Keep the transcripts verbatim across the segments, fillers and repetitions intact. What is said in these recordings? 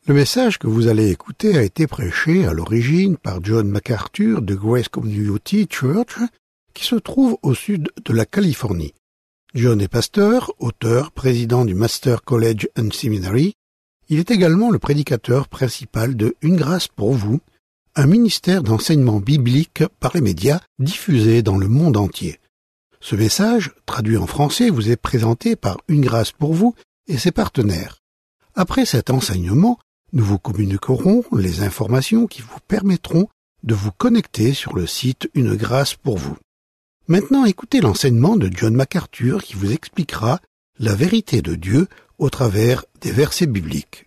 Le message que vous allez écouter a été prêché à l'origine par John MacArthur de Grace Community Church, qui se trouve au sud de la Californie. John est pasteur, auteur, président du Master College and Seminary. Il est également le prédicateur principal de Une grâce pour vous, un ministère d'enseignement biblique par les médias diffusé dans le monde entier. Ce message, traduit en français, vous est présenté par Une grâce pour vous et ses partenaires. Après cet enseignement, nous vous communiquerons les informations qui vous permettront de vous connecter sur le site Une grâce pour vous. Maintenant, écoutez l'enseignement de John MacArthur qui vous expliquera la vérité de Dieu au travers des versets bibliques.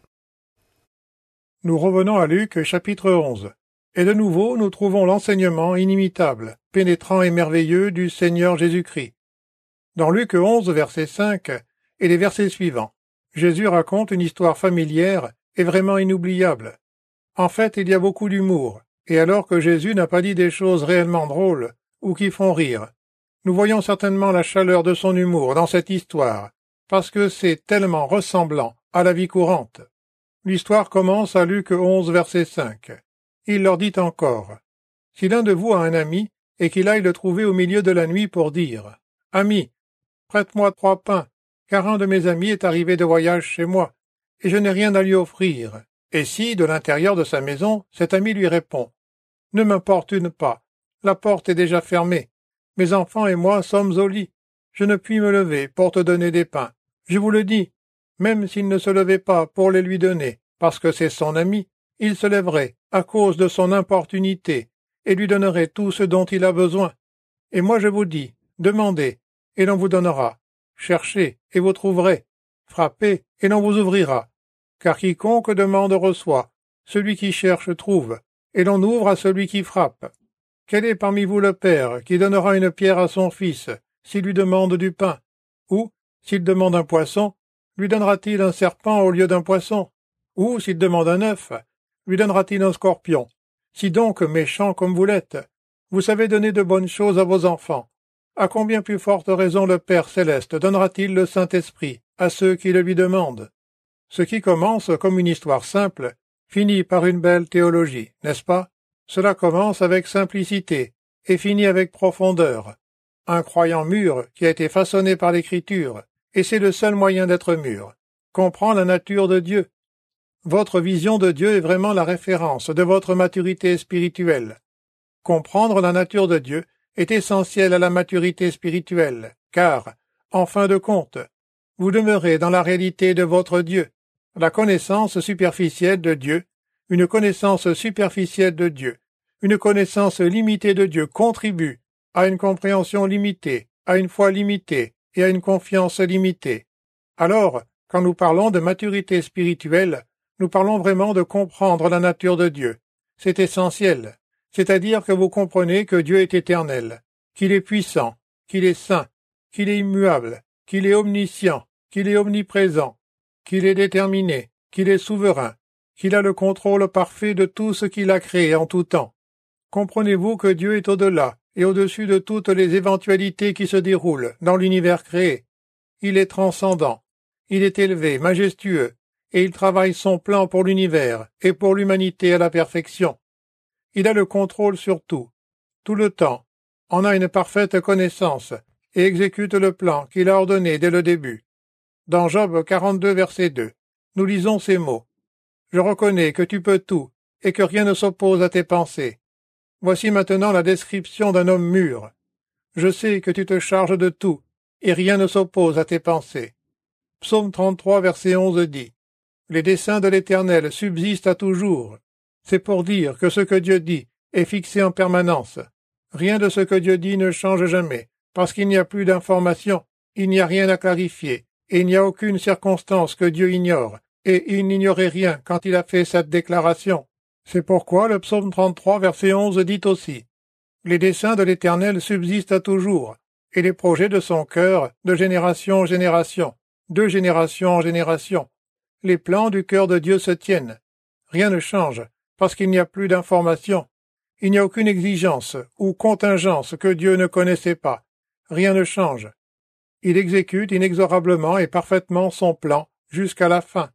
Nous revenons à Luc chapitre onze. Et de nouveau, nous trouvons l'enseignement inimitable, pénétrant et merveilleux du Seigneur Jésus-Christ. Dans Luc onze, verset cinq, et les versets suivants, Jésus raconte une histoire familière et vraiment inoubliable. En fait, il y a beaucoup d'humour, et alors que Jésus n'a pas dit des choses réellement drôles ou qui font rire, nous voyons certainement la chaleur de son humour dans cette histoire, parce que c'est tellement ressemblant à la vie courante. L'histoire commence à Luc onze, verset cinq. Il leur dit encore, « Si l'un de vous a un ami, et qu'il aille le trouver au milieu de la nuit pour dire, « Ami, prête-moi trois pains, car un de mes amis est arrivé de voyage chez moi, et je n'ai rien à lui offrir. » Et si, de l'intérieur de sa maison, cet ami lui répond, « Ne m'importune pas, la porte est déjà fermée, mes enfants et moi sommes au lit, je ne puis me lever pour te donner des pains. Je vous le dis, même s'il ne se levait pas pour les lui donner, parce que c'est son ami, il se lèverait à cause de son importunité, et lui donnerait tout ce dont il a besoin. Et moi je vous dis, demandez, et l'on vous donnera, cherchez, et vous trouverez, frappez, et l'on vous ouvrira. Car quiconque demande reçoit, celui qui cherche trouve, et l'on ouvre à celui qui frappe. Quel est parmi vous le père qui donnera une pierre à son fils, s'il lui demande du pain? Ou, s'il demande un poisson, lui donnera-t-il un serpent au lieu d'un poisson? Ou, s'il demande un œuf, lui donnera-t-il un scorpion? Si donc, méchants comme vous l'êtes, vous savez donner de bonnes choses à vos enfants, à combien plus forte raison le Père céleste donnera-t-il le Saint-Esprit à ceux qui le lui demandent? Ce qui commence comme une histoire simple finit par une belle théologie, n'est-ce pas? Cela commence avec simplicité et finit avec profondeur. Un croyant mûr qui a été façonné par l'Écriture, et c'est le seul moyen d'être mûr, comprend la nature de Dieu. Votre vision de Dieu est vraiment la référence de votre maturité spirituelle. Comprendre la nature de Dieu est essentiel à la maturité spirituelle, car, en fin de compte, vous demeurez dans la réalité de votre Dieu. La connaissance superficielle de Dieu, une connaissance superficielle de Dieu, une connaissance limitée de Dieu contribue à une compréhension limitée, à une foi limitée et à une confiance limitée. Alors, quand nous parlons de maturité spirituelle, nous parlons vraiment de comprendre la nature de Dieu. C'est essentiel, c'est-à-dire que vous comprenez que Dieu est éternel, qu'il est puissant, qu'il est saint, qu'il est immuable, qu'il est omniscient, qu'il est omniprésent, qu'il est déterminé, qu'il est souverain, qu'il a le contrôle parfait de tout ce qu'il a créé en tout temps. Comprenez-vous que Dieu est au-delà et au-dessus de toutes les éventualités qui se déroulent dans l'univers créé? Il est transcendant, il est élevé, majestueux, et il travaille son plan pour l'univers et pour l'humanité à la perfection. Il a le contrôle sur tout, tout le temps, en a une parfaite connaissance et exécute le plan qu'il a ordonné dès le début. Dans Job quarante-deux, verset deux, nous lisons ces mots. « Je reconnais que tu peux tout et que rien ne s'oppose à tes pensées. » Voici maintenant la description d'un homme mûr. « Je sais que tu te charges de tout et rien ne s'oppose à tes pensées. » Psaume trente-trois, verset onze dit. Les desseins de l'Éternel subsistent à toujours. C'est pour dire que ce que Dieu dit est fixé en permanence. Rien de ce que Dieu dit ne change jamais, parce qu'il n'y a plus d'information, il n'y a rien à clarifier, et il n'y a aucune circonstance que Dieu ignore, et il n'ignorait rien quand il a fait cette déclaration. C'est pourquoi le psaume trente-trois, verset onze dit aussi « Les desseins de l'Éternel subsistent à toujours, et les projets de son cœur de génération en génération, de génération en génération. Les plans du cœur de Dieu se tiennent. Rien ne change, parce qu'il n'y a plus d'information. Il n'y a aucune exigence ou contingence que Dieu ne connaissait pas. Rien ne change. Il exécute inexorablement et parfaitement son plan jusqu'à la fin.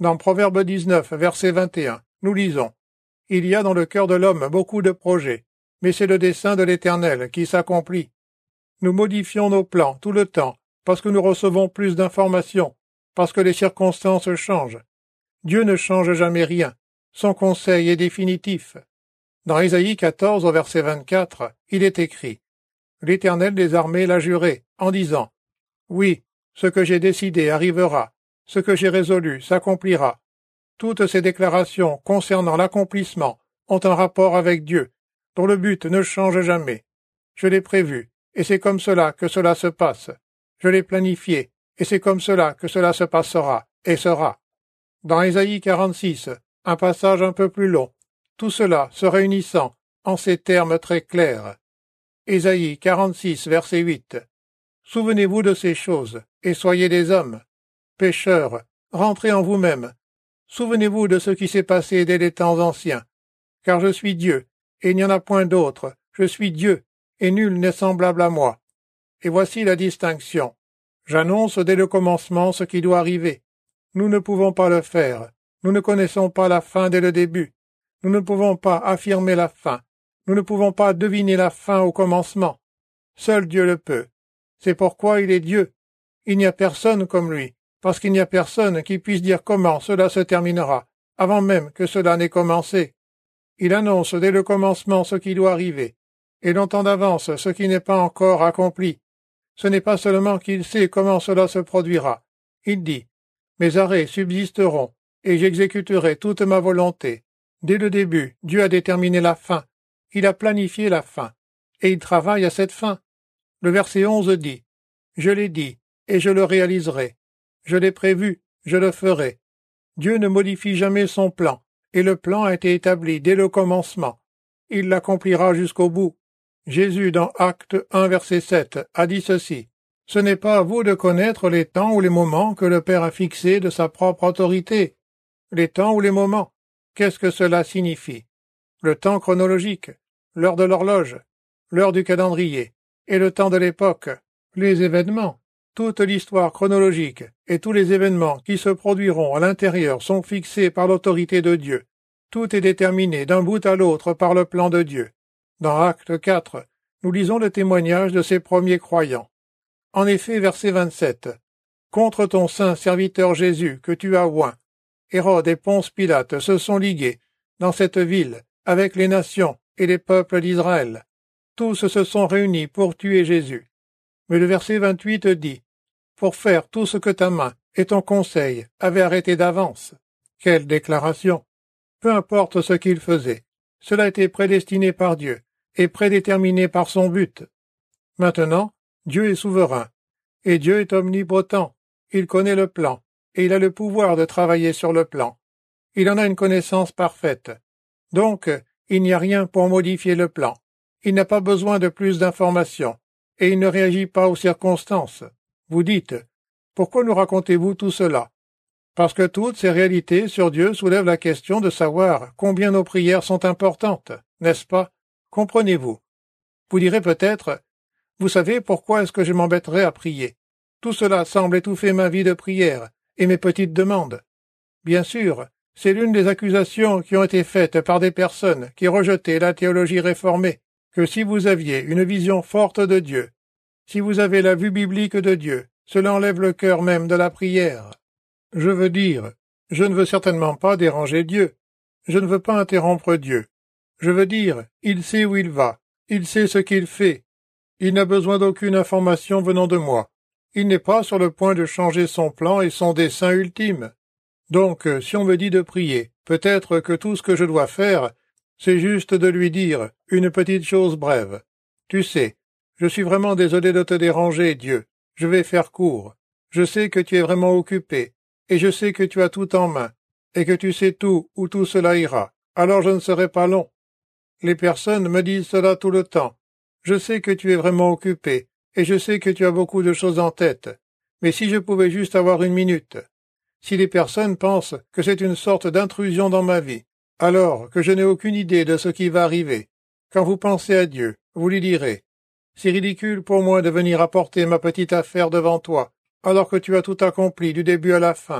Dans Proverbe dix-neuf, verset vingt et un, nous lisons « Il y a dans le cœur de l'homme beaucoup de projets, mais c'est le dessein de l'Éternel qui s'accomplit. » Nous modifions nos plans tout le temps, parce que nous recevons plus d'informations, parce que les circonstances changent. Dieu ne change jamais rien. Son conseil est définitif. Dans Ésaïe quatorze, au verset vingt-quatre, il est écrit « L'Éternel des armées l'a juré, en disant « Oui, ce que j'ai décidé arrivera, ce que j'ai résolu s'accomplira. » Toutes ces déclarations concernant l'accomplissement ont un rapport avec Dieu, dont le but ne change jamais. Je l'ai prévu, et c'est comme cela que cela se passe. Je l'ai planifié, et c'est comme cela que cela se passera, et sera. Dans Ésaïe quarante-six, un passage un peu plus long, tout cela se réunissant en ces termes très clairs. Ésaïe quarante-six, verset huit. Souvenez-vous de ces choses, et soyez des hommes. Pécheurs, rentrez en vous-même. Souvenez-vous de ce qui s'est passé dès les temps anciens. Car je suis Dieu, et il n'y en a point d'autre. Je suis Dieu, et nul n'est semblable à moi. Et voici la distinction. J'annonce dès le commencement ce qui doit arriver. Nous ne pouvons pas le faire. Nous ne connaissons pas la fin dès le début. Nous ne pouvons pas affirmer la fin. Nous ne pouvons pas deviner la fin au commencement. Seul Dieu le peut. C'est pourquoi il est Dieu. Il n'y a personne comme lui, parce qu'il n'y a personne qui puisse dire comment cela se terminera, avant même que cela n'ait commencé. Il annonce dès le commencement ce qui doit arriver, et longtemps d'avance ce qui n'est pas encore accompli. Ce n'est pas seulement qu'il sait comment cela se produira. Il dit « Mes arrêts subsisteront, et j'exécuterai toute ma volonté. » Dès le début, Dieu a déterminé la fin. Il a planifié la fin, et il travaille à cette fin. Le verset onze dit « Je l'ai dit, et je le réaliserai. Je l'ai prévu, je le ferai. » Dieu ne modifie jamais son plan, et le plan a été établi dès le commencement. Il l'accomplira jusqu'au bout. Jésus, dans Acte un, verset sept, a dit ceci. « Ce n'est pas à vous de connaître les temps ou les moments que le Père a fixés de sa propre autorité. » Les temps ou les moments, qu'est-ce que cela signifie? Le temps chronologique, l'heure de l'horloge, l'heure du calendrier, et le temps de l'époque, les événements. Toute l'histoire chronologique et tous les événements qui se produiront à l'intérieur sont fixés par l'autorité de Dieu. Tout est déterminé d'un bout à l'autre par le plan de Dieu. Dans Acte quatre, nous lisons le témoignage de ces premiers croyants. En effet, verset vingt-sept. « Contre ton saint serviteur Jésus que tu as oint, Hérode et Ponce Pilate se sont ligués dans cette ville avec les nations et les peuples d'Israël. Tous se sont réunis pour tuer Jésus. » Mais le verset vingt-huit dit « Pour faire tout ce que ta main et ton conseil avaient arrêté d'avance. » Quelle déclaration! Peu importe ce qu'il faisait, cela était prédestiné par Dieu et prédéterminé par son but. Maintenant, Dieu est souverain, et Dieu est omnipotent. Il connaît le plan, et il a le pouvoir de travailler sur le plan. Il en a une connaissance parfaite. Donc, il n'y a rien pour modifier le plan. Il n'a pas besoin de plus d'informations, et il ne réagit pas aux circonstances. Vous dites, pourquoi nous racontez-vous tout cela? Parce que toutes ces réalités sur Dieu soulèvent la question de savoir combien nos prières sont importantes, n'est-ce pas? Comprenez-vous? Vous direz peut-être, vous savez pourquoi est-ce que je m'embêterais à prier? Tout cela semble étouffer ma vie de prière et mes petites demandes. Bien sûr, c'est l'une des accusations qui ont été faites par des personnes qui rejetaient la théologie réformée, que si vous aviez une vision forte de Dieu, si vous avez la vue biblique de Dieu, cela enlève le cœur même de la prière. Je veux dire, je ne veux certainement pas déranger Dieu. Je ne veux pas interrompre Dieu. Je veux dire, il sait où il va. Il sait ce qu'il fait. Il n'a besoin d'aucune information venant de moi. Il n'est pas sur le point de changer son plan et son dessein ultime. Donc, si on me dit de prier, peut-être que tout ce que je dois faire, c'est juste de lui dire une petite chose brève. Tu sais, je suis vraiment désolé de te déranger, Dieu. Je vais faire court. Je sais que tu es vraiment occupé. Et je sais que tu as tout en main, et que tu sais tout où tout cela ira, alors je ne serai pas long. Les personnes me disent cela tout le temps. Je sais que tu es vraiment occupé, et je sais que tu as beaucoup de choses en tête, mais si je pouvais juste avoir une minute. Si les personnes pensent que c'est une sorte d'intrusion dans ma vie, alors que je n'ai aucune idée de ce qui va arriver, quand vous pensez à Dieu, vous lui direz, « C'est ridicule pour moi de venir apporter ma petite affaire devant toi, alors que tu as tout accompli du début à la fin. »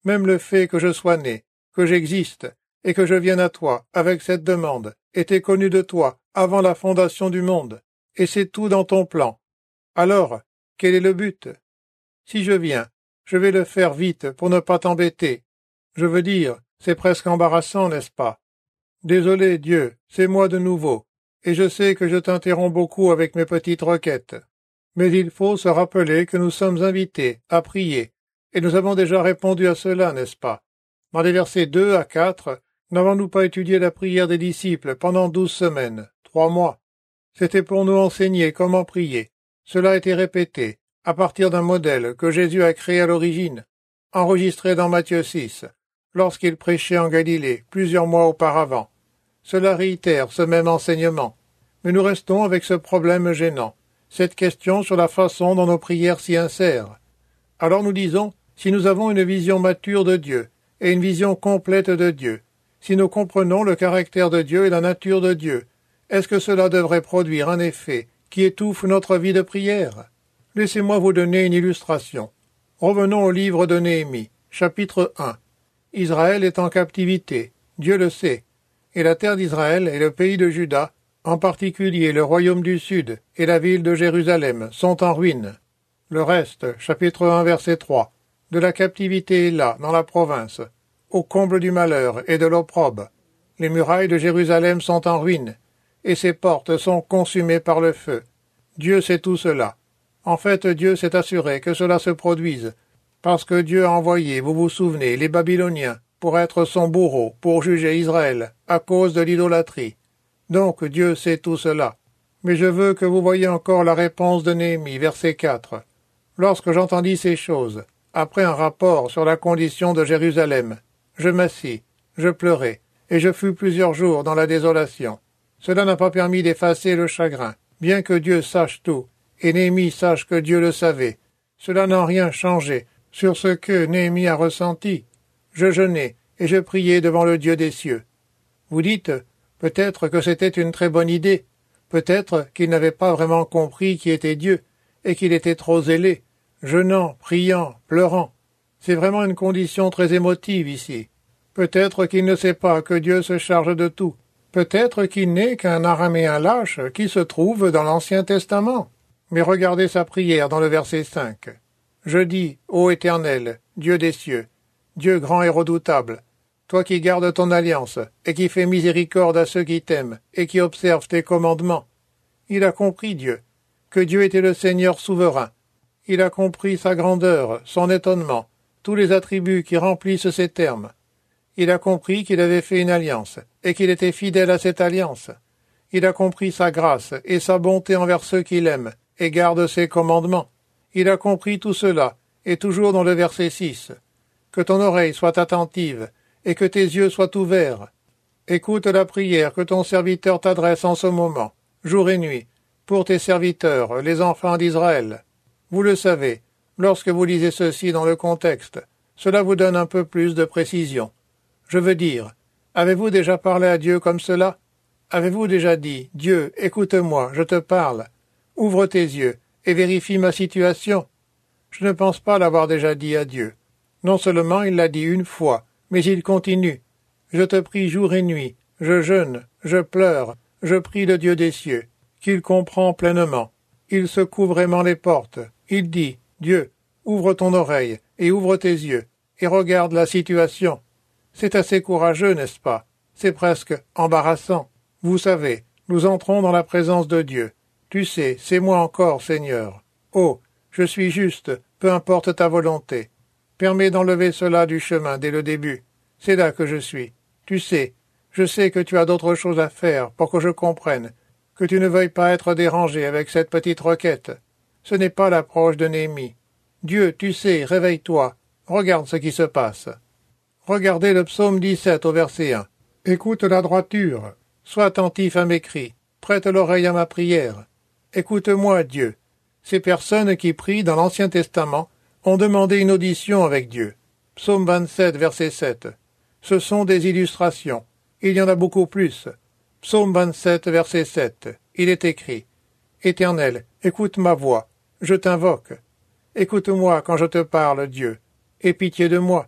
Même le fait que je sois né, que j'existe, et que je vienne à toi avec cette demande, était connu de toi avant la fondation du monde, et c'est tout dans ton plan. Alors, quel est le but? Si je viens, je vais le faire vite pour ne pas t'embêter. Je veux dire, c'est presque embarrassant, n'est-ce pas? Désolé, Dieu, c'est moi de nouveau, et je sais que je t'interromps beaucoup avec mes petites requêtes. Mais il faut se rappeler que nous sommes invités à prier, et nous avons déjà répondu à cela, n'est-ce pas? Dans les versets deux à quatre, n'avons-nous pas étudié la prière des disciples pendant douze semaines, trois mois? C'était pour nous enseigner comment prier. Cela a été répété, à partir d'un modèle que Jésus a créé à l'origine, enregistré dans Matthieu six, lorsqu'il prêchait en Galilée, plusieurs mois auparavant. Cela réitère ce même enseignement. Mais nous restons avec ce problème gênant, cette question sur la façon dont nos prières s'y insèrent. Alors nous disons, si nous avons une vision mature de Dieu, et une vision complète de Dieu, si nous comprenons le caractère de Dieu et la nature de Dieu, est-ce que cela devrait produire un effet qui étouffe notre vie de prière? Laissez-moi vous donner une illustration. Revenons au livre de Néhémie, chapitre un. Israël est en captivité, Dieu le sait, et la terre d'Israël et le pays de Juda, en particulier le royaume du Sud et la ville de Jérusalem, sont en ruine. Le reste, chapitre un, verset trois, de la captivité est là, dans la province, au comble du malheur et de l'opprobre. Les murailles de Jérusalem sont en ruine, et ses portes sont consumées par le feu. Dieu sait tout cela. En fait, Dieu s'est assuré que cela se produise, parce que Dieu a envoyé, vous vous souvenez, les Babyloniens, pour être son bourreau, pour juger Israël, à cause de l'idolâtrie. Donc Dieu sait tout cela. Mais je veux que vous voyiez encore la réponse de Néhémie, verset quatre. Lorsque j'entendis ces choses, après un rapport sur la condition de Jérusalem, je m'assis, je pleurai, et je fus plusieurs jours dans la désolation. Cela n'a pas permis d'effacer le chagrin, bien que Dieu sache tout, et Néhémie sache que Dieu le savait. Cela n'a rien changé sur ce que Néhémie a ressenti. Je jeûnai, et je priai devant le Dieu des cieux. Vous dites, peut-être que c'était une très bonne idée, peut-être qu'il n'avait pas vraiment compris qui était Dieu, et qu'il était trop zélé, jeûnant, priant, pleurant. C'est vraiment une condition très émotive ici. Peut-être qu'il ne sait pas que Dieu se charge de tout. Peut-être qu'il n'est qu'un araméen lâche qui se trouve dans l'Ancien Testament. Mais regardez sa prière dans le verset cinq. Je dis, ô Éternel, Dieu des cieux, Dieu grand et redoutable, toi qui gardes ton alliance, et qui fais miséricorde à ceux qui t'aiment, et qui observent tes commandements. Il a compris, Dieu, que Dieu était le Seigneur souverain. Il a compris sa grandeur, son étonnement, tous les attributs qui remplissent ces termes. Il a compris qu'il avait fait une alliance, et qu'il était fidèle à cette alliance. Il a compris sa grâce et sa bonté envers ceux qu'il aime, et garde ses commandements. Il a compris tout cela, et toujours dans le verset six. Que ton oreille soit attentive, et que tes yeux soient ouverts. Écoute la prière que ton serviteur t'adresse en ce moment, jour et nuit, pour tes serviteurs, les enfants d'Israël. Vous le savez, lorsque vous lisez ceci dans le contexte, cela vous donne un peu plus de précision. Je veux dire, avez-vous déjà parlé à Dieu comme cela? Avez-vous déjà dit, Dieu, écoute-moi, je te parle, ouvre tes yeux et vérifie ma situation? Je ne pense pas l'avoir déjà dit à Dieu. Non seulement il l'a dit une fois, mais il continue. Je te prie jour et nuit, je jeûne, je pleure, je prie le Dieu des cieux, qu'il comprend pleinement. Il secoue vraiment les portes. Il dit, Dieu, ouvre ton oreille et ouvre tes yeux, et regarde la situation. C'est assez courageux, n'est-ce pas? C'est presque embarrassant. Vous savez, nous entrons dans la présence de Dieu. Tu sais, c'est moi encore, Seigneur. Oh, je suis juste, peu importe ta volonté. Permets d'enlever cela du chemin dès le début. C'est là que je suis. Tu sais, je sais que tu as d'autres choses à faire pour que je comprenne, que tu ne veuilles pas être dérangé avec cette petite requête. Ce n'est pas l'approche de Néhémie. Dieu, tu sais, réveille-toi. Regarde ce qui se passe. Regardez le psaume dix-sept au verset un. Écoute la droiture. Sois attentif à mes cris. Prête l'oreille à ma prière. Écoute-moi, Dieu. Ces personnes qui prient dans l'Ancien Testament ont demandé une audition avec Dieu. Psaume vingt-sept, verset sept. Ce sont des illustrations. Il y en a beaucoup plus. Psaume vingt-sept, verset sept. Il est écrit. Éternel, écoute ma voix. Je t'invoque. Écoute-moi quand je te parle, Dieu. Aie pitié de moi.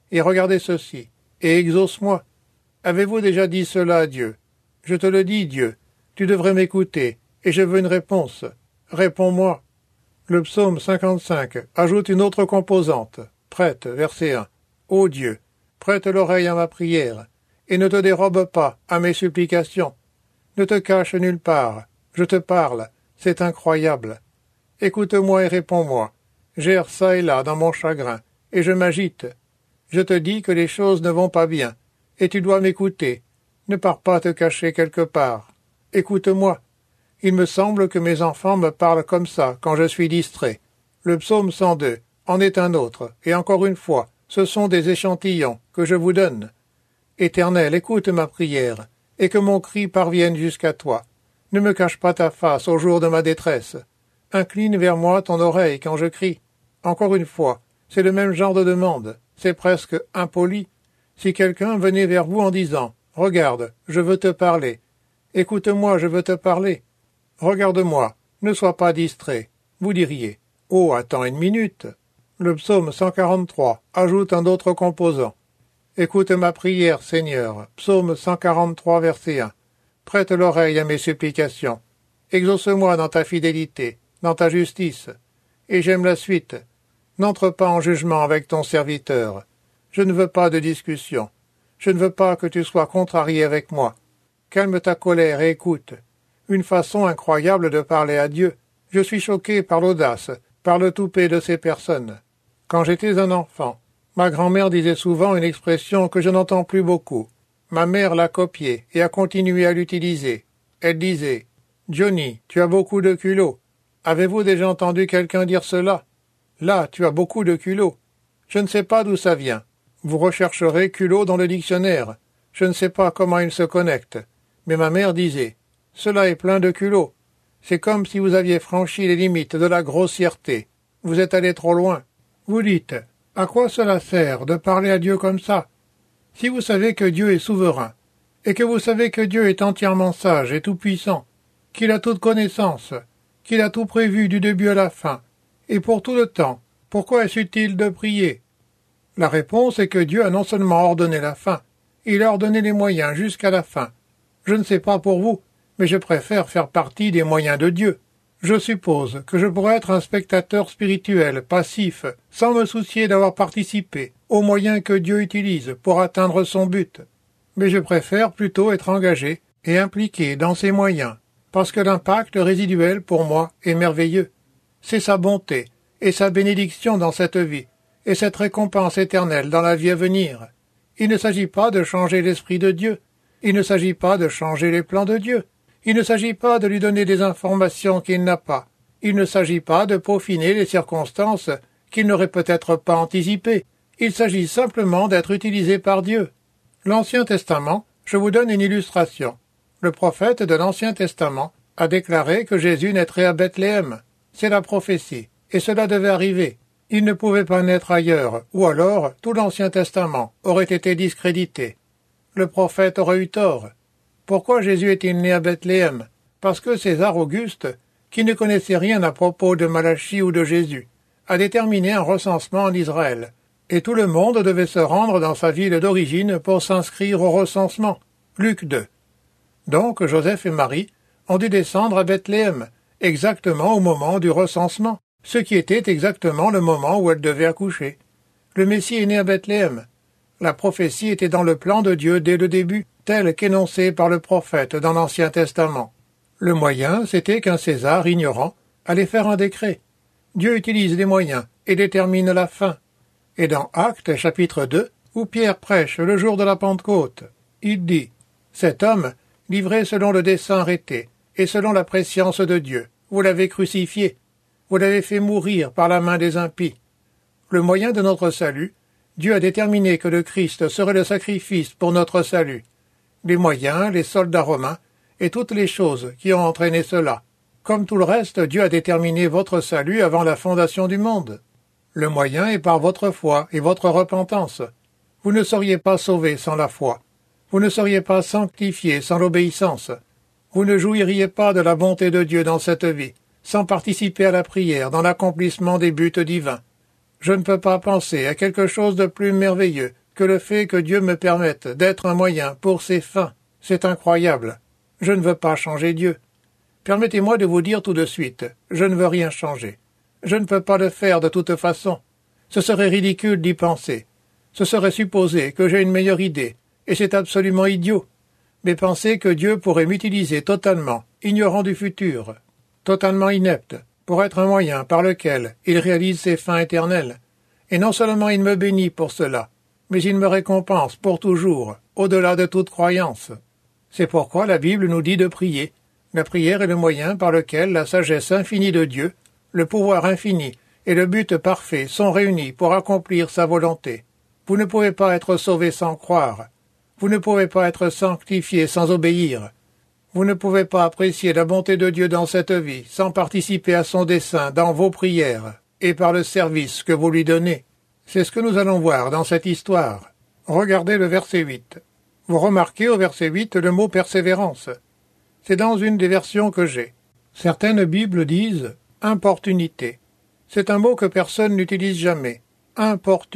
et regardez ceci, et exauce-moi. Avez-vous déjà dit cela à Dieu? Je te le dis, Dieu, tu devrais m'écouter, et je veux une réponse. Réponds-moi. Le psaume cinquante-cinq ajoute une autre composante. Prête, verset un. Ô Dieu, prête l'oreille à ma prière, et ne te dérobe pas à mes supplications. Ne te cache nulle part. Je te parle, c'est incroyable. Écoute-moi et réponds-moi. J'erre çà et là dans mon chagrin, et je m'agite. Je te dis que les choses ne vont pas bien, et tu dois m'écouter. Ne pars pas te cacher quelque part. Écoute-moi. Il me semble que mes enfants me parlent comme ça quand je suis distrait. Le psaume cent deux en est un autre, et encore une fois, ce sont des échantillons que je vous donne. Éternel, écoute ma prière, et que mon cri parvienne jusqu'à toi. Ne me cache pas ta face au jour de ma détresse. Incline vers moi ton oreille quand je crie. Encore une fois, c'est le même genre de demande, c'est presque impoli. Si quelqu'un venait vers vous en disant « Regarde, je veux te parler. Écoute-moi, je veux te parler. Regarde-moi, ne sois pas distrait. » Vous diriez « Oh, attends une minute. » Le psaume cent quarante-trois ajoute un autre composant. Écoute ma prière, Seigneur. Psaume cent quarante-trois, verset un. Prête l'oreille à mes supplications. Exauce-moi dans ta fidélité, dans ta justice. Et j'aime la suite. N'entre pas en jugement avec ton serviteur. Je ne veux pas de discussion. Je ne veux pas que tu sois contrarié avec moi. Calme ta colère et écoute. Une façon incroyable de parler à Dieu. Je suis choqué par l'audace, par le toupet de ces personnes. Quand j'étais un enfant, ma grand-mère disait souvent une expression que je n'entends plus beaucoup. Ma mère l'a copiée et a continué à l'utiliser. Elle disait « Johnny, tu as beaucoup de culot. Avez-vous déjà entendu quelqu'un dire cela? Là, tu as beaucoup de culot. Je ne sais pas d'où ça vient. Vous rechercherez culot dans le dictionnaire. Je ne sais pas comment il se connecte. Mais ma mère disait « Cela est plein de culot. C'est comme si vous aviez franchi les limites de la grossièreté. Vous êtes allé trop loin. » Vous dites « À quoi cela sert de parler à Dieu comme ça? Si vous savez que Dieu est souverain, et que vous savez que Dieu est entièrement sage et tout-puissant, qu'il a toute connaissance, qu'il a tout prévu du début à la fin, et pour tout le temps, pourquoi est-ce utile de prier? La réponse est que Dieu a non seulement ordonné la fin, il a ordonné les moyens jusqu'à la fin. Je ne sais pas pour vous, mais je préfère faire partie des moyens de Dieu. Je suppose que je pourrais être un spectateur spirituel, passif, sans me soucier d'avoir participé aux moyens que Dieu utilise pour atteindre son but. Mais je préfère plutôt être engagé et impliqué dans ces moyens, parce que l'impact résiduel pour moi est merveilleux. C'est sa bonté et sa bénédiction dans cette vie, et cette récompense éternelle dans la vie à venir. Il ne s'agit pas de changer l'esprit de Dieu, il ne s'agit pas de changer les plans de Dieu, il ne s'agit pas de lui donner des informations qu'il n'a pas, il ne s'agit pas de peaufiner les circonstances qu'il n'aurait peut-être pas anticipées, il s'agit simplement d'être utilisé par Dieu. L'Ancien Testament, je vous donne une illustration. Le prophète de l'Ancien Testament a déclaré que Jésus naîtrait à Bethléem. C'est la prophétie, et cela devait arriver. Il ne pouvait pas naître ailleurs, ou alors tout l'Ancien Testament aurait été discrédité. Le prophète aurait eu tort. Pourquoi Jésus est-il né à Bethléem? Parce que César Auguste, qui ne connaissait rien à propos de Malachie ou de Jésus, a déterminé un recensement en Israël, et tout le monde devait se rendre dans sa ville d'origine pour s'inscrire au recensement. Luc deux. Donc Joseph et Marie ont dû descendre à Bethléem, exactement au moment du recensement, ce qui était exactement le moment où elle devait accoucher. Le Messie est né à Bethléem. La prophétie était dans le plan de Dieu dès le début, telle qu'énoncée par le prophète dans l'Ancien Testament. Le moyen, c'était qu'un César ignorant allait faire un décret. Dieu utilise les moyens et détermine la fin. Et dans Actes chapitre deux, où Pierre prêche le jour de la Pentecôte, il dit « Cet homme, livré selon le dessein arrêté, et selon la prescience de Dieu, vous l'avez crucifié, vous l'avez fait mourir par la main des impies. » Le moyen de notre salut, Dieu a déterminé que le Christ serait le sacrifice pour notre salut. Les moyens, les soldats romains, et toutes les choses qui ont entraîné cela. Comme tout le reste, Dieu a déterminé votre salut avant la fondation du monde. Le moyen est par votre foi et votre repentance. Vous ne seriez pas sauvés sans la foi. Vous ne seriez pas sanctifiés sans l'obéissance. Vous ne jouiriez pas de la bonté de Dieu dans cette vie, sans participer à la prière dans l'accomplissement des buts divins. Je ne peux pas penser à quelque chose de plus merveilleux que le fait que Dieu me permette d'être un moyen pour ses fins. C'est incroyable. Je ne veux pas changer Dieu. Permettez-moi de vous dire tout de suite, je ne veux rien changer. Je ne peux pas le faire de toute façon. Ce serait ridicule d'y penser. Ce serait supposer que j'ai une meilleure idée, et c'est absolument idiot. Mais penser que Dieu pourrait m'utiliser totalement, ignorant du futur, totalement inepte, pour être un moyen par lequel il réalise ses fins éternelles. Et non seulement il me bénit pour cela, mais il me récompense pour toujours, au-delà de toute croyance. C'est pourquoi la Bible nous dit de prier. La prière est le moyen par lequel la sagesse infinie de Dieu, le pouvoir infini et le but parfait sont réunis pour accomplir sa volonté. Vous ne pouvez pas être sauvé sans croire. Vous ne pouvez pas être sanctifié sans obéir. Vous ne pouvez pas apprécier la bonté de Dieu dans cette vie sans participer à son dessein dans vos prières et par le service que vous lui donnez. C'est ce que nous allons voir dans cette histoire. Regardez le verset huit. Vous remarquez au verset huit le mot persévérance. C'est dans une des versions que j'ai. Certaines Bibles disent « importunité ». C'est un mot que personne n'utilise jamais. « Importunité ».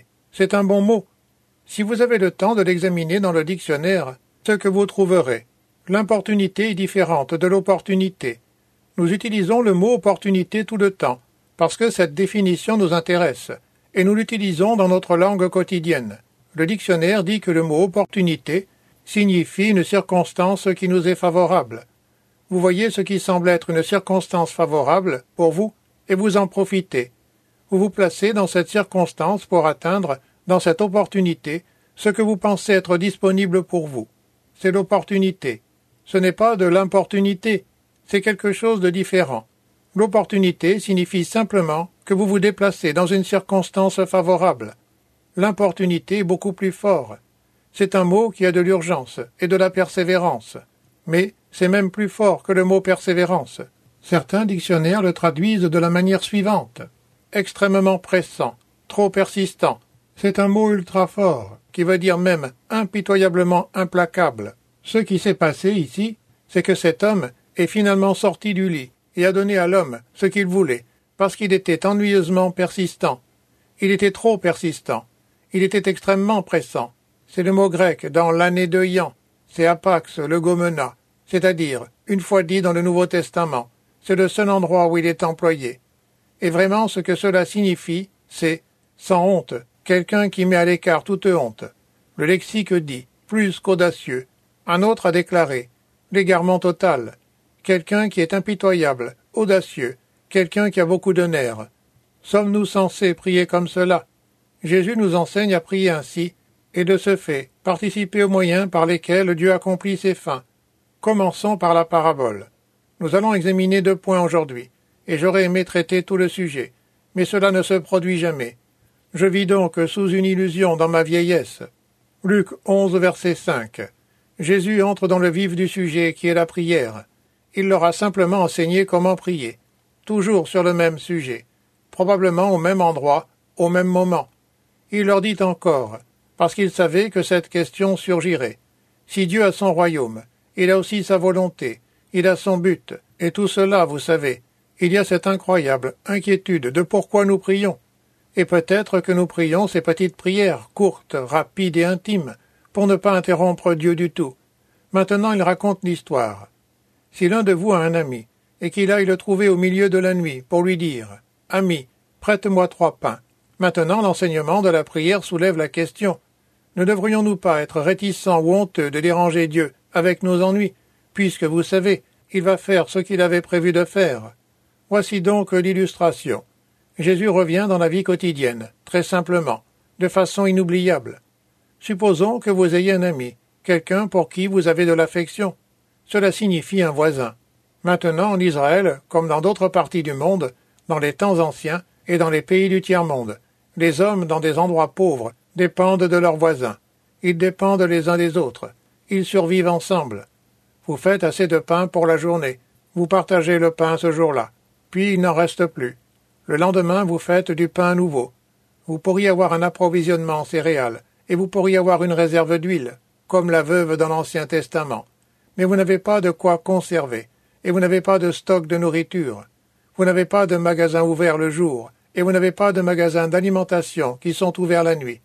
C'est un bon mot. Si vous avez le temps de l'examiner dans le dictionnaire, ce que vous trouverez. L'importunité est différente de l'opportunité. Nous utilisons le mot opportunité tout le temps, parce que cette définition nous intéresse, et nous l'utilisons dans notre langue quotidienne. Le dictionnaire dit que le mot opportunité signifie une circonstance qui nous est favorable. Vous voyez ce qui semble être une circonstance favorable pour vous, et vous en profitez. Vous vous placez dans cette circonstance pour atteindre, dans cette opportunité, ce que vous pensez être disponible pour vous. C'est l'opportunité. Ce n'est pas de l'importunité, c'est quelque chose de différent. L'opportunité signifie simplement que vous vous déplacez dans une circonstance favorable. L'importunité est beaucoup plus fort. C'est un mot qui a de l'urgence et de la persévérance. Mais c'est même plus fort que le mot persévérance. Certains dictionnaires le traduisent de la manière suivante. Extrêmement pressant, trop persistant. C'est un mot ultra fort, qui veut dire même impitoyablement implacable. Ce qui s'est passé ici, c'est que cet homme est finalement sorti du lit et a donné à l'homme ce qu'il voulait, parce qu'il était ennuyeusement persistant. Il était trop persistant. Il était extrêmement pressant. C'est le mot grec dans l'anédeuian. C'est apax, le gomena, c'est-à-dire une fois dit dans le Nouveau Testament. C'est le seul endroit où il est employé. Et vraiment ce que cela signifie, c'est sans honte, quelqu'un qui met à l'écart toute honte. Le lexique dit plus qu'audacieux. Un autre a déclaré l'égarement total. Quelqu'un qui est impitoyable, audacieux, quelqu'un qui a beaucoup de nerfs. Sommes-nous censés prier comme cela? Jésus nous enseigne à prier ainsi, et de ce fait, participer aux moyens par lesquels Dieu accomplit ses fins. Commençons par la parabole. Nous allons examiner deux points aujourd'hui, et j'aurais aimé traiter tout le sujet, mais cela ne se produit jamais. Je vis donc sous une illusion dans ma vieillesse. Luc onze, verset cinq. Jésus entre dans le vif du sujet qui est la prière. Il leur a simplement enseigné comment prier, toujours sur le même sujet, probablement au même endroit, au même moment. Il leur dit encore, parce qu'il savait que cette question surgirait. Si Dieu a son royaume, il a aussi sa volonté, il a son but, et tout cela, vous savez, il y a cette incroyable inquiétude de pourquoi nous prions. Et peut-être que nous prions ces petites prières, courtes, rapides et intimes, pour ne pas interrompre Dieu du tout. Maintenant il raconte l'histoire. Si l'un de vous a un ami, et qu'il aille le trouver au milieu de la nuit, pour lui dire « Ami, prête-moi trois pains », maintenant l'enseignement de la prière soulève la question. Ne devrions-nous pas être réticents ou honteux de déranger Dieu avec nos ennuis, puisque vous savez, il va faire ce qu'il avait prévu de faire. Voici donc l'illustration. Jésus revient dans la vie quotidienne, très simplement, de façon inoubliable. Supposons que vous ayez un ami, quelqu'un pour qui vous avez de l'affection. Cela signifie un voisin. Maintenant, en Israël, comme dans d'autres parties du monde, dans les temps anciens et dans les pays du tiers-monde, les hommes dans des endroits pauvres dépendent de leurs voisins. Ils dépendent les uns des autres. Ils survivent ensemble. Vous faites assez de pain pour la journée. Vous partagez le pain ce jour-là. Puis il n'en reste plus. Le lendemain, vous faites du pain nouveau. Vous pourriez avoir un approvisionnement en céréales, et vous pourriez avoir une réserve d'huile, comme la veuve dans l'Ancien Testament. Mais vous n'avez pas de quoi conserver, et vous n'avez pas de stock de nourriture. Vous n'avez pas de magasin ouvert le jour, et vous n'avez pas de magasin d'alimentation qui sont ouverts la nuit.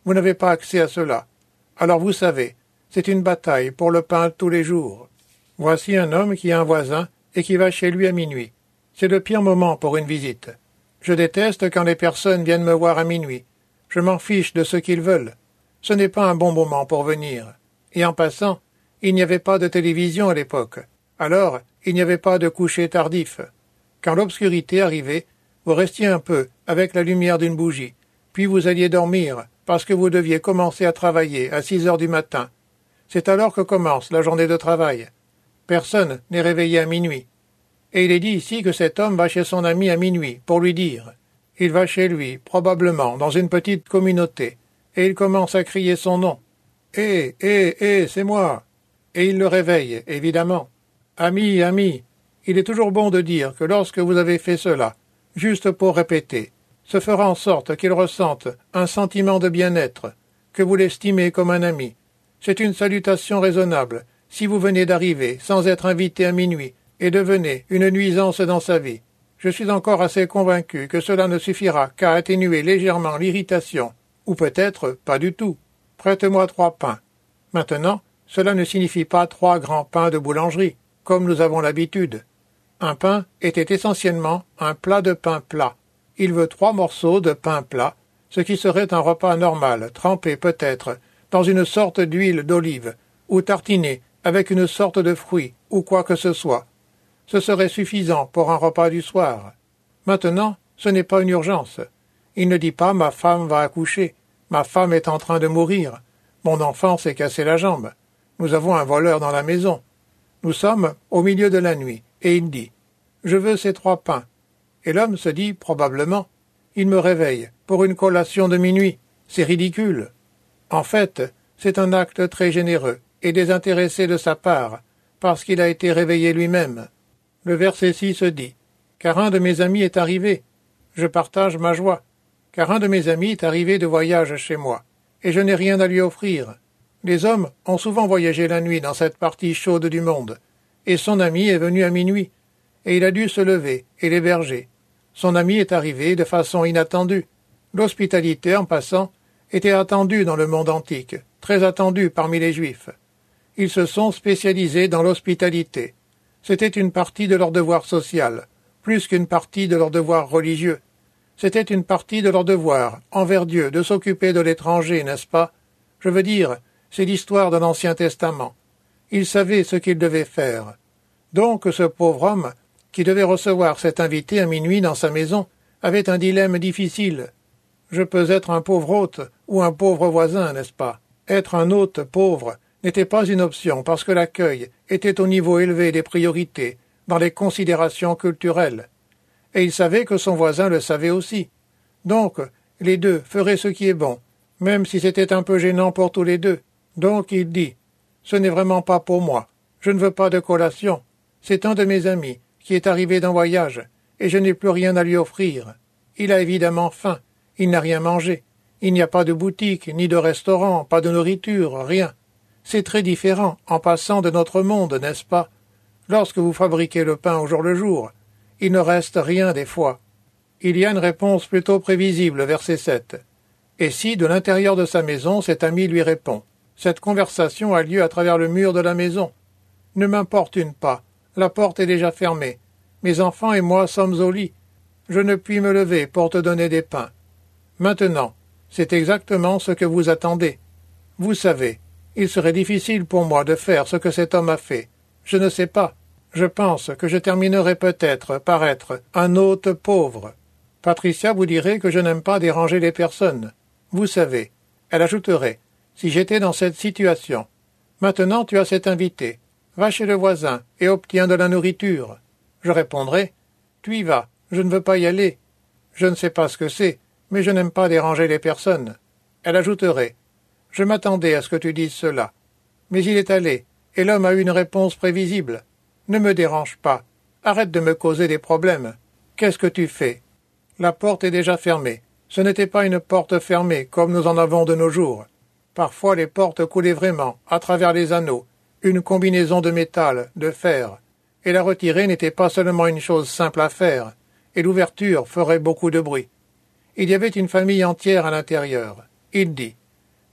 Vous n'avez pas accès à cela. Alors vous savez, c'est une bataille pour le pain tous les jours. Voici un homme qui a un voisin et qui va chez lui à minuit. C'est le pire moment pour une visite. Je déteste quand les personnes viennent me voir à minuit. Je m'en fiche de ce qu'ils veulent. Ce n'est pas un bon moment pour venir. Et en passant, il n'y avait pas de télévision à l'époque. Alors, il n'y avait pas de coucher tardif. Quand l'obscurité arrivait, vous restiez un peu avec la lumière d'une bougie, puis vous alliez dormir parce que vous deviez commencer à travailler à six heures du matin. C'est alors que commence la journée de travail. Personne n'est réveillé à minuit. Et il est dit ici que cet homme va chez son ami à minuit pour lui dire. Il va chez lui, probablement, dans une petite communauté, et il commence à crier son nom. « Hé, hé, hé, c'est moi !» Et il le réveille, évidemment. « Ami, ami !» Il est toujours bon de dire que lorsque vous avez fait cela, juste pour répéter, ce fera en sorte qu'il ressente un sentiment de bien-être, que vous l'estimez comme un ami. C'est une salutation raisonnable, si vous venez d'arriver sans être invité à minuit, et devenez une nuisance dans sa vie. Je suis encore assez convaincu que cela ne suffira qu'à atténuer légèrement l'irritation, ou peut-être pas du tout. Prête-moi trois pains. Maintenant, cela ne signifie pas trois grands pains de boulangerie, comme nous avons l'habitude. Un pain était essentiellement un plat de pain plat. Il veut trois morceaux de pain plat, ce qui serait un repas normal, trempé peut-être dans une sorte d'huile d'olive, ou tartiné avec une sorte de fruit, ou quoi que ce soit. Ce serait suffisant pour un repas du soir. Maintenant, ce n'est pas une urgence. Il ne dit pas « ma femme va accoucher »,« ma femme est en train de mourir »,« mon enfant s'est cassé la jambe »,« nous avons un voleur dans la maison ». Nous sommes au milieu de la nuit, et il dit « je veux ces trois pains ». Et l'homme se dit probablement « il me réveille pour une collation de minuit, c'est ridicule ». En fait, c'est un acte très généreux et désintéressé de sa part, parce qu'il a été réveillé lui-même. Le verset six dit « car un de mes amis est arrivé, je partage ma joie, car un de mes amis est arrivé de voyage chez moi, et je n'ai rien à lui offrir. » Les hommes ont souvent voyagé la nuit dans cette partie chaude du monde, et son ami est venu à minuit, et il a dû se lever et l'héberger. Son ami est arrivé de façon inattendue. L'hospitalité, en passant, était attendue dans le monde antique, très attendue parmi les Juifs. Ils se sont spécialisés dans l'hospitalité. C'était une partie de leur devoir social, plus qu'une partie de leur devoir religieux. C'était une partie de leur devoir, envers Dieu, de s'occuper de l'étranger, n'est-ce pas? Je veux dire, c'est l'histoire de l'Ancien Testament. Ils savaient ce qu'ils devaient faire. Donc ce pauvre homme, qui devait recevoir cet invité à minuit dans sa maison, avait un dilemme difficile. Je peux être un pauvre hôte ou un pauvre voisin, n'est-ce pas? Être un hôte pauvre n'était pas une option parce que l'accueil était au niveau élevé des priorités, dans les considérations culturelles. Et il savait que son voisin le savait aussi. Donc, les deux feraient ce qui est bon, même si c'était un peu gênant pour tous les deux. Donc il dit « ce n'est vraiment pas pour moi, je ne veux pas de collation. C'est un de mes amis qui est arrivé d'un voyage, et je n'ai plus rien à lui offrir. Il a évidemment faim, il n'a rien mangé. Il n'y a pas de boutique, ni de restaurant, pas de nourriture, rien. C'est très différent en passant de notre monde, n'est-ce pas? Lorsque vous fabriquez le pain au jour le jour, il ne reste rien des fois. » Il y a une réponse plutôt prévisible, verset sept. Et si, de l'intérieur de sa maison, cet ami lui répond, cette conversation a lieu à travers le mur de la maison. Ne m'importune pas, la porte est déjà fermée. Mes enfants et moi sommes au lit. Je ne puis me lever pour te donner des pains. Maintenant, c'est exactement ce que vous attendez. Vous savez, il serait difficile pour moi de faire ce que cet homme a fait. Je ne sais pas. Je pense que je terminerai peut-être par être un hôte pauvre. Patricia vous dirait que je n'aime pas déranger les personnes. Vous savez, elle ajouterait, si j'étais dans cette situation. Maintenant tu as cet invité. Va chez le voisin et obtiens de la nourriture. Je répondrai, tu y vas, je ne veux pas y aller. Je ne sais pas ce que c'est, mais je n'aime pas déranger les personnes. Elle ajouterait, je m'attendais à ce que tu dises cela. Mais il est allé, et l'homme a eu une réponse prévisible. Ne me dérange pas. Arrête de me causer des problèmes. Qu'est-ce que tu fais? La porte est déjà fermée. Ce n'était pas une porte fermée, comme nous en avons de nos jours. Parfois les portes coulaient vraiment, à travers les anneaux, une combinaison de métal, de fer. Et la retirer n'était pas seulement une chose simple à faire, et l'ouverture ferait beaucoup de bruit. Il y avait une famille entière à l'intérieur. Il dit,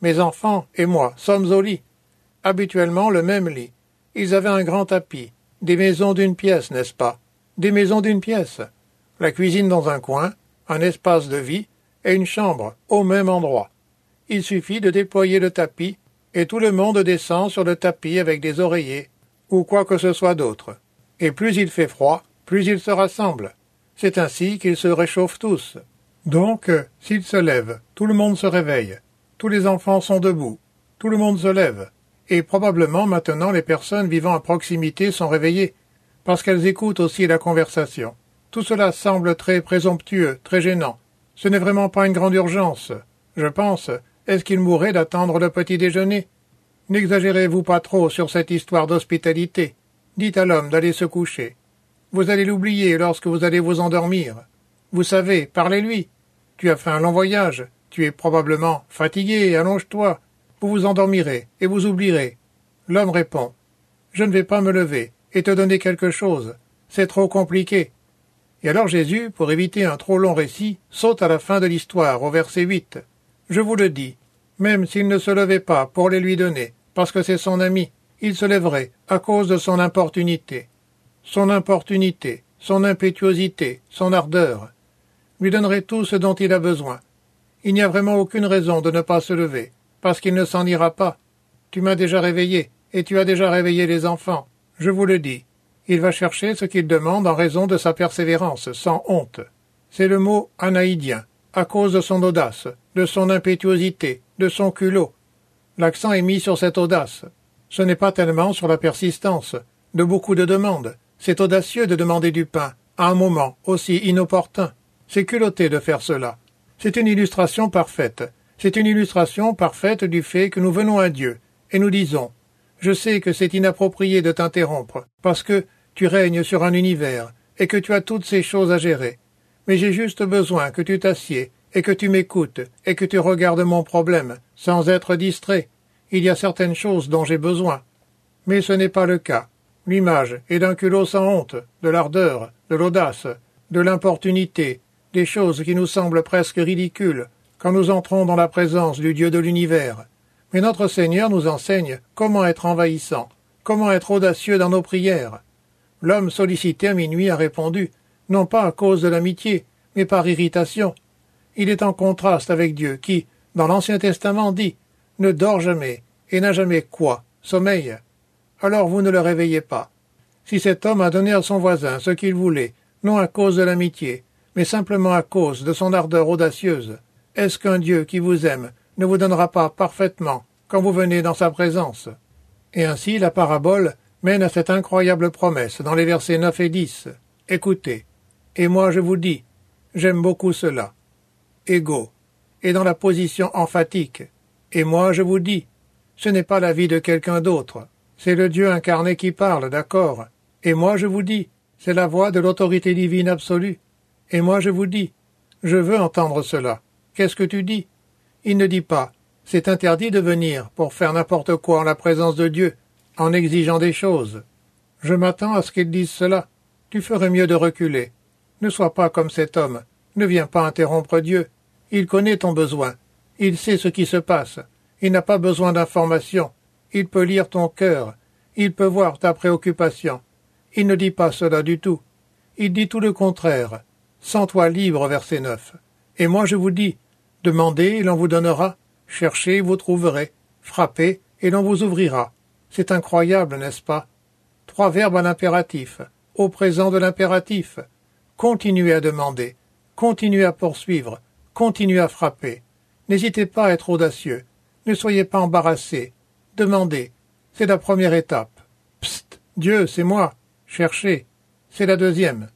Mes enfants et moi sommes au lit. Habituellement le même lit. Ils avaient un grand tapis. Des maisons d'une pièce, n'est-ce pas? Des maisons d'une pièce. La cuisine dans un coin, un espace de vie, et une chambre au même endroit. Il suffit de déployer le tapis, et tout le monde descend sur le tapis avec des oreillers, ou quoi que ce soit d'autre. Et plus il fait froid, plus ils se rassemblent. C'est ainsi qu'ils se réchauffent tous. Donc, s'ils se lèvent, tout le monde se réveille. Tous les enfants sont debout. Tout le monde se lève. Et probablement maintenant les personnes vivant à proximité sont réveillées, parce qu'elles écoutent aussi la conversation. Tout cela semble très présomptueux, très gênant. Ce n'est vraiment pas une grande urgence. Je pense, est-ce qu'il mourrait d'attendre le petit déjeuner? N'exagérez-vous pas trop sur cette histoire d'hospitalité. Dites à l'homme d'aller se coucher. Vous allez l'oublier lorsque vous allez vous endormir. Vous savez, parlez-lui. Tu as fait un long voyage. Tu es probablement fatigué, allonge-toi. Vous vous endormirez et vous oublierez. L'homme répond. Je ne vais pas me lever et te donner quelque chose. C'est trop compliqué. Et alors Jésus, pour éviter un trop long récit, saute à la fin de l'histoire, au verset huit. Je vous le dis, même s'il ne se levait pas pour les lui donner, parce que c'est son ami, il se lèverait à cause de son importunité. Son importunité, son impétuosité, son ardeur, lui donnerait tout ce dont il a besoin. Il n'y a vraiment aucune raison de ne pas se lever, parce qu'il ne s'en ira pas. Tu m'as déjà réveillé, et tu as déjà réveillé les enfants. Je vous le dis. Il va chercher ce qu'il demande en raison de sa persévérance, sans honte. C'est le mot anaïdien, à cause de son audace, de son impétuosité, de son culot. L'accent est mis sur cette audace. Ce n'est pas tellement sur la persistance, de beaucoup de demandes. C'est audacieux de demander du pain, à un moment aussi inopportun. C'est culotté de faire cela. C'est une illustration parfaite. C'est une illustration parfaite du fait que nous venons à Dieu, et nous disons « Je sais que c'est inapproprié de t'interrompre, parce que tu règnes sur un univers, et que tu as toutes ces choses à gérer. Mais j'ai juste besoin que tu t'assieds, et que tu m'écoutes, et que tu regardes mon problème, sans être distrait. Il y a certaines choses dont j'ai besoin. Mais ce n'est pas le cas. L'image est d'un culot sans honte, de l'ardeur, de l'audace, de l'importunité, des choses qui nous semblent presque ridicules quand nous entrons dans la présence du Dieu de l'univers. Mais notre Seigneur nous enseigne comment être envahissant, comment être audacieux dans nos prières. L'homme sollicité à minuit a répondu, non pas à cause de l'amitié, mais par irritation. Il est en contraste avec Dieu qui, dans l'Ancien Testament, dit « Ne dors jamais, et n'a jamais quoi, sommeil ». Alors vous ne le réveillez pas. Si cet homme a donné à son voisin ce qu'il voulait, non à cause de l'amitié, mais simplement à cause de son ardeur audacieuse, est-ce qu'un Dieu qui vous aime ne vous donnera pas parfaitement quand vous venez dans sa présence? Et ainsi la parabole mène à cette incroyable promesse dans les versets neuf et dix. Écoutez, et moi je vous dis, j'aime beaucoup cela. Égaux, et dans la position emphatique. Et moi je vous dis, ce n'est pas la vie de quelqu'un d'autre. C'est le Dieu incarné qui parle, d'accord. Et moi je vous dis, c'est la voix de l'autorité divine absolue. Et moi je vous dis, je veux entendre cela. Qu'est-ce que tu dis? Il ne dit pas, c'est interdit de venir pour faire n'importe quoi en la présence de Dieu, en exigeant des choses. Je m'attends à ce qu'il dise cela. Tu ferais mieux de reculer. Ne sois pas comme cet homme. Ne viens pas interrompre Dieu. Il connaît ton besoin. Il sait ce qui se passe. Il n'a pas besoin d'informations. Il peut lire ton cœur. Il peut voir ta préoccupation. Il ne dit pas cela du tout. Il dit tout le contraire. Sens-toi libre, verset neuf. Et moi je vous dis, demandez et l'on vous donnera. Cherchez et vous trouverez. Frappez et l'on vous ouvrira. C'est incroyable, n'est-ce pas? Trois verbes à l'impératif, au présent de l'impératif. Continuez à demander, continuez à poursuivre, continuez à frapper. N'hésitez pas à être audacieux, ne soyez pas embarrassés. Demandez, c'est la première étape. Psst, Dieu, c'est moi. Cherchez, c'est la deuxième.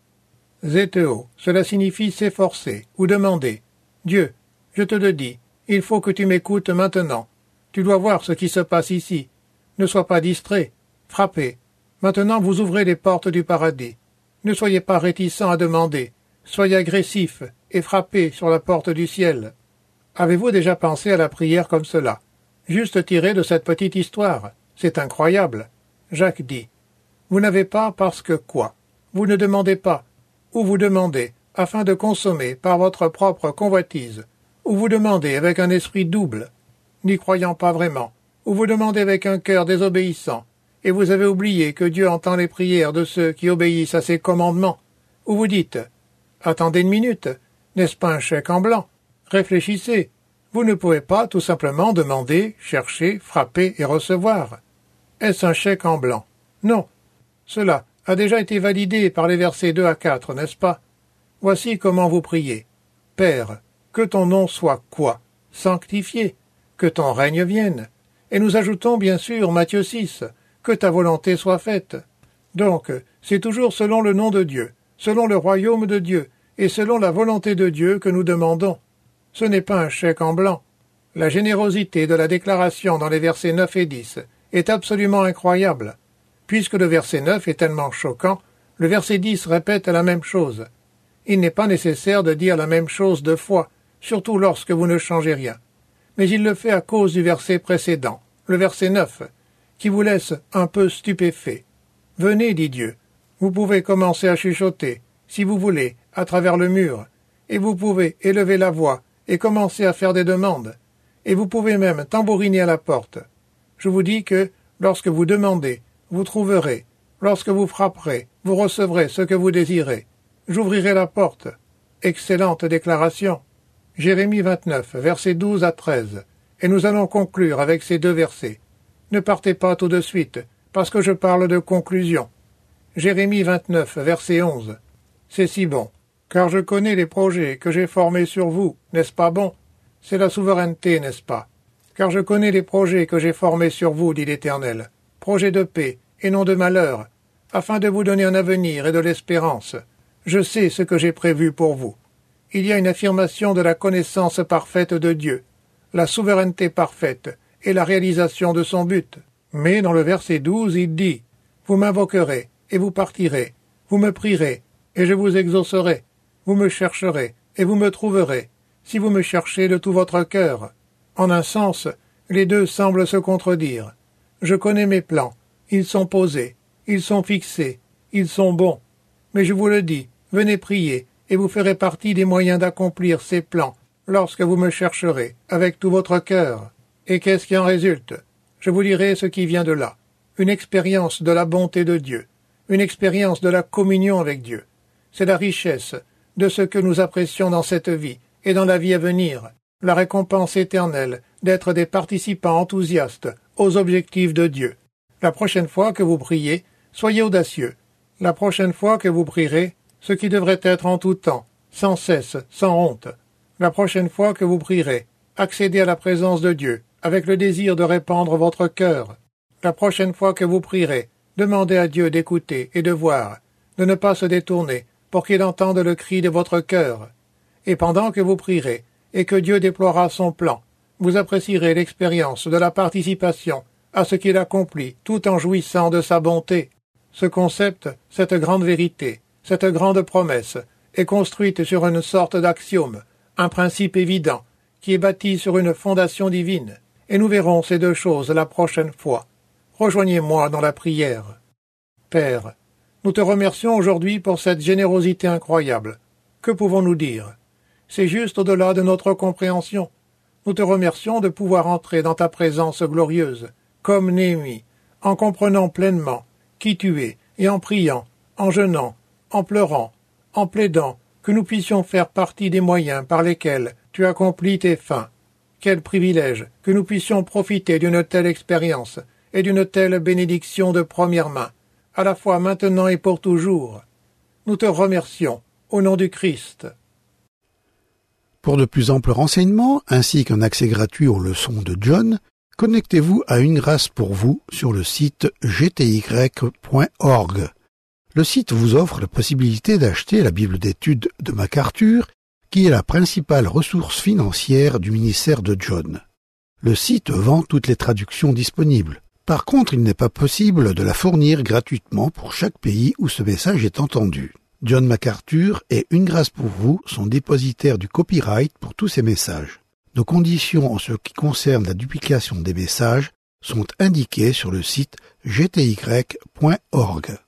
Zétéo, cela signifie s'efforcer ou demander. Dieu, je te le dis, il faut que tu m'écoutes maintenant. Tu dois voir ce qui se passe ici. Ne sois pas distrait. Frappez. Maintenant vous ouvrez les portes du paradis. Ne soyez pas réticents à demander. Soyez agressifs et frappez sur la porte du ciel. Avez-vous déjà pensé à la prière comme cela? Juste tiré de cette petite histoire. C'est incroyable. Jacques dit. Vous n'avez pas parce que quoi? Vous ne demandez pas. Ou vous demandez, afin de consommer par votre propre convoitise. Ou vous demandez avec un esprit double. n'y croyant pas vraiment, ou vous demandez avec un cœur désobéissant, et vous avez oublié que Dieu entend les prières de ceux qui obéissent à ses commandements, ou vous dites « Attendez une minute, n'est-ce pas un chèque en blanc? Réfléchissez, vous ne pouvez pas tout simplement demander, chercher, frapper et recevoir. Est-ce un chèque en blanc? Non. Cela a déjà été validé par les versets deux à quatre, n'est-ce pas? Voici comment vous priez. Père, que ton nom soit quoi? Sanctifié. Que ton règne vienne. Et nous ajoutons bien sûr Matthieu six, que ta volonté soit faite. Donc, c'est toujours selon le nom de Dieu, selon le royaume de Dieu, et selon la volonté de Dieu que nous demandons. Ce n'est pas un chèque en blanc. La générosité de la déclaration dans les versets neuf et dix est absolument incroyable. Puisque le verset neuf est tellement choquant, le verset dix répète la même chose. Il n'est pas nécessaire de dire la même chose deux fois, surtout lorsque vous ne changez rien. Mais il le fait à cause du verset précédent, le verset neuf, qui vous laisse un peu stupéfait. Venez, dit Dieu, vous pouvez commencer à chuchoter, si vous voulez, à travers le mur, et vous pouvez élever la voix et commencer à faire des demandes, et vous pouvez même tambouriner à la porte. Je vous dis que, lorsque vous demandez, vous trouverez, lorsque vous frapperez, vous recevrez ce que vous désirez. J'ouvrirai la porte. Excellente déclaration. Jérémie vingt-neuf, versets douze à treize, et nous allons conclure avec ces deux versets. Ne partez pas tout de suite, parce que je parle de conclusion. Jérémie vingt-neuf, verset onze. C'est si bon, car je connais les projets que j'ai formés sur vous, n'est-ce pas bon? C'est la souveraineté, n'est-ce pas? Car je connais les projets que j'ai formés sur vous, dit l'Éternel, projets de paix et non de malheur, afin de vous donner un avenir et de l'espérance. Je sais ce que j'ai prévu pour vous. Il y a une affirmation de la connaissance parfaite de Dieu, la souveraineté parfaite et la réalisation de son but. Mais dans le verset douze, il dit « Vous m'invoquerez, et vous partirez. Vous me prierez, et je vous exaucerai. Vous me chercherez, et vous me trouverez, si vous me cherchez de tout votre cœur. » En un sens, les deux semblent se contredire. Je connais mes plans. Ils sont posés. Ils sont fixés. Ils sont bons. Mais je vous le dis, venez prier, et vous ferez partie des moyens d'accomplir ces plans, lorsque vous me chercherez, avec tout votre cœur. Et qu'est-ce qui en résulte? Je vous dirai ce qui vient de là. Une expérience de la bonté de Dieu. Une expérience de la communion avec Dieu. C'est la richesse de ce que nous apprécions dans cette vie et dans la vie à venir. La récompense éternelle d'être des participants enthousiastes aux objectifs de Dieu. La prochaine fois que vous priez, soyez audacieux. La prochaine fois que vous prierez, ce qui devrait être en tout temps, sans cesse, sans honte. La prochaine fois que vous prierez, accédez à la présence de Dieu, avec le désir de répandre votre cœur. La prochaine fois que vous prierez, demandez à Dieu d'écouter et de voir, de ne pas se détourner, pour qu'il entende le cri de votre cœur. Et pendant que vous prierez, et que Dieu déploiera son plan, vous apprécierez l'expérience de la participation à ce qu'il accomplit, tout en jouissant de sa bonté. Ce concept, cette grande vérité, cette grande promesse, est construite sur une sorte d'axiome, un principe évident, qui est bâti sur une fondation divine, et nous verrons ces deux choses la prochaine fois. Rejoignez-moi dans la prière. Père, nous te remercions aujourd'hui pour cette générosité incroyable. Que pouvons-nous dire? C'est juste au-delà de notre compréhension. Nous te remercions de pouvoir entrer dans ta présence glorieuse, comme Néhémie, en comprenant pleinement qui tu es, et en priant, en jeûnant, en pleurant, en plaidant, que nous puissions faire partie des moyens par lesquels tu accomplis tes fins. Quel privilège que nous puissions profiter d'une telle expérience et d'une telle bénédiction de première main, à la fois maintenant et pour toujours. Nous te remercions, au nom du Christ. Pour de plus amples renseignements, ainsi qu'un accès gratuit aux leçons de John, connectez-vous à Une Grâce pour vous sur le site g t y point org. Le site vous offre la possibilité d'acheter la Bible d'études de MacArthur, qui est la principale ressource financière du ministère de John. Le site vend toutes les traductions disponibles. Par contre, il n'est pas possible de la fournir gratuitement pour chaque pays où ce message est entendu. John MacArthur et Une Grâce pour vous sont dépositaires du copyright pour tous ces messages. Nos conditions en ce qui concerne la duplication des messages sont indiquées sur le site g t y point org.